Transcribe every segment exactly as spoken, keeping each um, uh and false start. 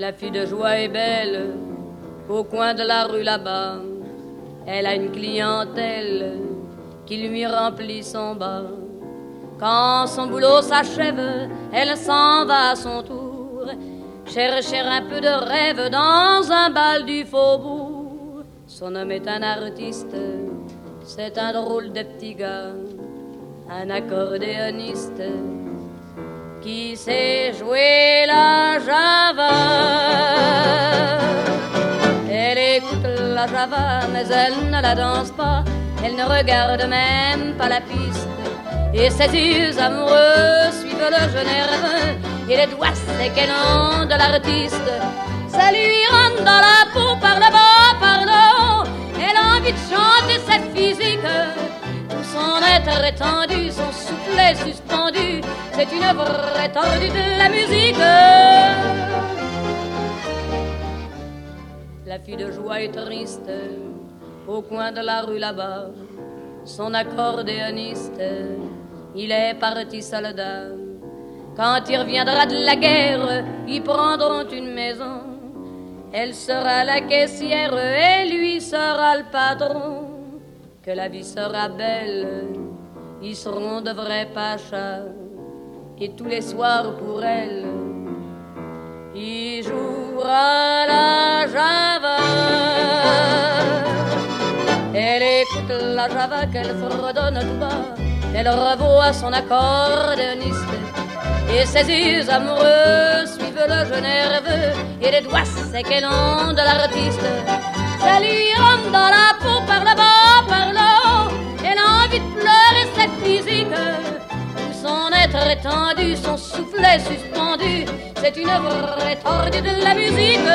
La fille de joie est belle, au coin de la rue là-bas. Elle a une clientèle qui lui remplit son bas. Quand son boulot s'achève, elle s'en va à son tour chercher un peu de rêve dans un bal du faubourg. Son homme est un artiste, c'est un drôle de petit gars, un accordéoniste qui sait jouer la java. Elle écoute la java, mais elle ne la danse pas. Elle ne regarde même pas la piste. Et ses yeux amoureux suivent le jeu nerveux. Et les doigts secs et longs de l'artiste, ça lui rentre dans la peau par le bas, par le haut. Elle a envie de chanter cette physique. Tout son être étendu, son soufflet suspendu. C'est une vraie tordue de la musique. La fille de joie est triste, au coin de la rue là-bas. Son accordéoniste, il est parti soldat. Quand il reviendra de la guerre, ils prendront une maison. Elle sera la caissière et lui sera le patron. Que la vie sera belle, ils seront de vrais pachas. Et tous les soirs pour elle, il jouera la java. Elle écoute la java qu'elle fredonne tout bas. Elle revoit son accordéoniste. Et ses yeux amoureux suivent le jeu nerveux. Et les doigts secs et longs de l'artiste, ça lui rentre dans la peau par le bas, par le haut. Elle a envie de pleurer cette physique. Son être étendu, son soufflet suspendu, c'est une vraie tordue de la musique.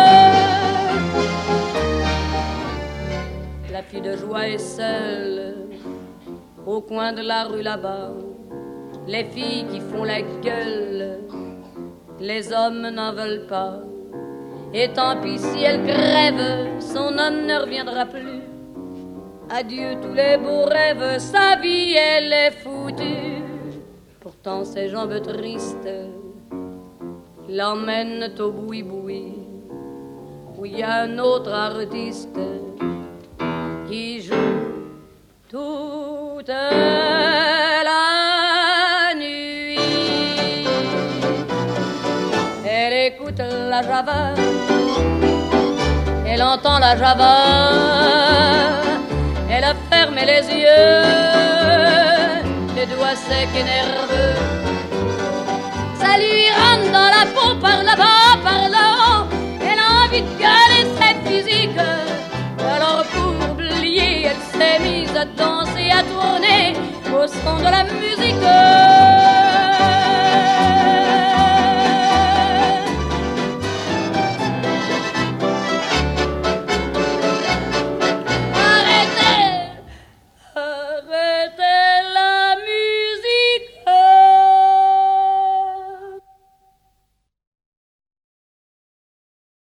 La fille de joie est seule, au coin de la rue là-bas. Les filles qui font la gueule, les hommes n'en veulent pas. Et tant pis si elle crève, son homme ne reviendra plus. Adieu tous les beaux rêves, sa vie elle est foutue. Pourtant ses jambes tristes l'emmènent au boui-boui, où il y a un autre artiste qui joue toute la nuit. Elle écoute la java, elle entend la java, elle a fermé les yeux, les doigts secs et nerveux, ça lui rentre dans la peau par le bas, par le haut. Elle a envie de gueuler cette physique. Alors pour oublier, elle s'est mise à danser, à tourner au son de la musique.